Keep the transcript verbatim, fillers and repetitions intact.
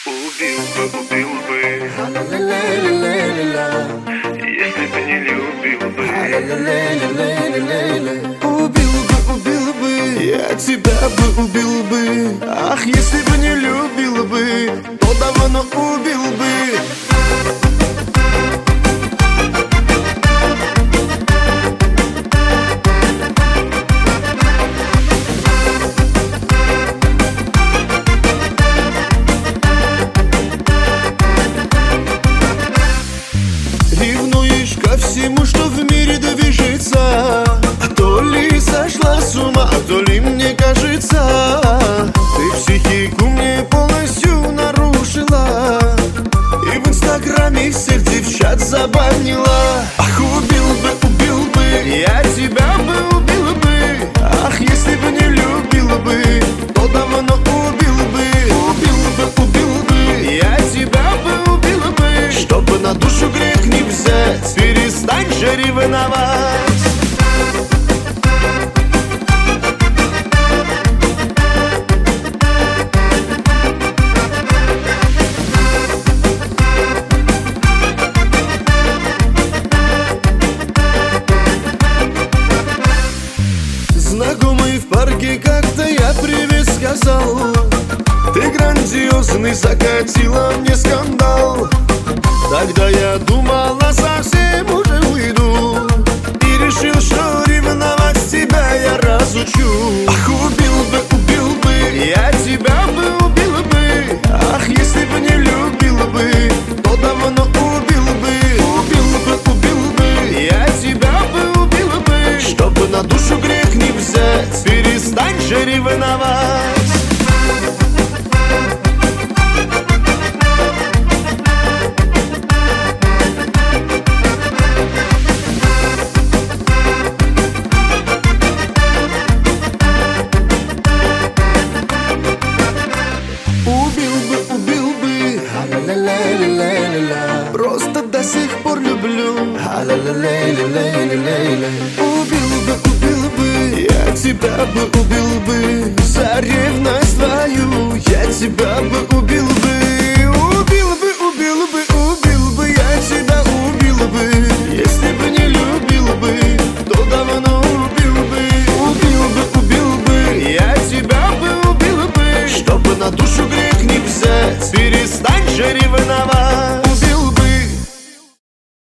Убил бы, убил бы, если бы не любил бы. Убил бы, убил бы, я тебя бы убил бы. Ах, если бы не любил бы, то давно убил бы. Ревнуешь ко всему, что в мире движется. А то ли сошла с ума, а то ли мне кажется, ты психику мне полностью нарушила. И в инстаграме всех девчат забанила. Ах, убил бы, убил бы, я тебя бы убил бы. Ах, если бы не любил бы, то давно убил бы. Убил бы, убил бы, я тебя бы убил бы. Чтобы на душу грех не взять, перестань же ревновать. Знакомый в парке как-то я привет сказал: ты грандиозный, закатила мне скандал. Тогда я думала, совсем уже уйду, и решил, что ревновать тебя я разучу. Ах, убил бы, убил бы, я тебя бы убил бы. Ах, если бы не любил бы, то давно убил бы. Убил бы, убил бы, я тебя бы убил бы. Чтобы на душу грех не взять, перестань же ревновать. Просто до сих пор люблю. Убил бы, убил бы, я тебя бы убил.